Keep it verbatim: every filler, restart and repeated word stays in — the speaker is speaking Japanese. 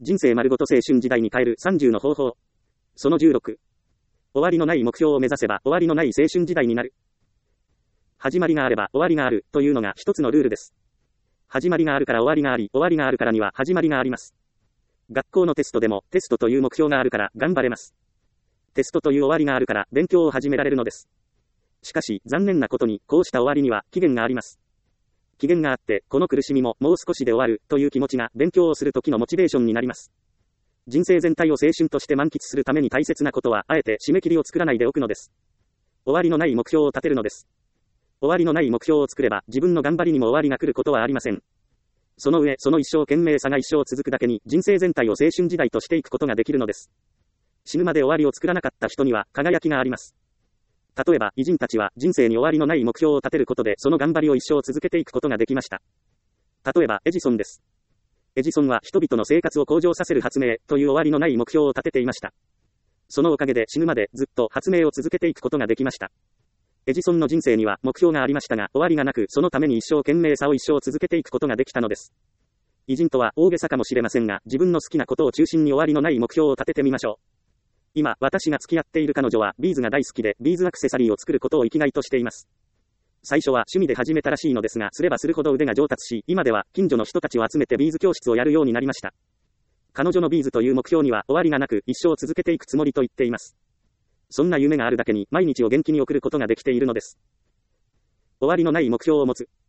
人生丸ごと青春時代に変えるさんじゅうの方法。そのじゅうろく。終わりのない目標を目指せば終わりのない青春時代になる。始まりがあれば終わりがあるというのが一つのルールです。始まりがあるから終わりがあり、終わりがあるからには始まりがあります。学校のテストでもテストという目標があるから頑張れます。テストという終わりがあるから勉強を始められるのです。しかし残念なことにこうした終わりには期限があります。期限があって、この苦しみももう少しで終わるという気持ちが勉強をする時のモチベーションになります。人生全体を青春として満喫するために大切なことは、あえて締め切りを作らないでおくのです。終わりのない目標を立てるのです。終わりのない目標を作れば、自分の頑張りにも終わりが来ることはありません。その上、その一生懸命さが一生続くだけに、人生全体を青春時代としていくことができるのです。死ぬまで終わりを作らなかった人には、輝きがあります。例えば、偉人たちは人生に終わりのない目標を立てることで、その頑張りを一生続けていくことができました。例えば、エジソンです。エジソンは人々の生活を向上させる発明という終わりのない目標を立てていました。そのおかげで死ぬまでずっと発明を続けていくことができました。エジソンの人生には目標がありましたが、終わりがなく、そのために一生懸命さを一生続けていくことができたのです。偉人とは大げさかもしれませんが、自分の好きなことを中心に終わりのない目標を立ててみましょう。今、私が付き合っている彼女はビーズが大好きで、ビーズアクセサリーを作ることを生きがいとしています。最初は趣味で始めたらしいのですが、すればするほど腕が上達し、今では近所の人たちを集めてビーズ教室をやるようになりました。彼女のビーズという目標には終わりがなく、一生続けていくつもりと言っています。そんな夢があるだけに、毎日を元気に送ることができているのです。終わりのない目標を持つ。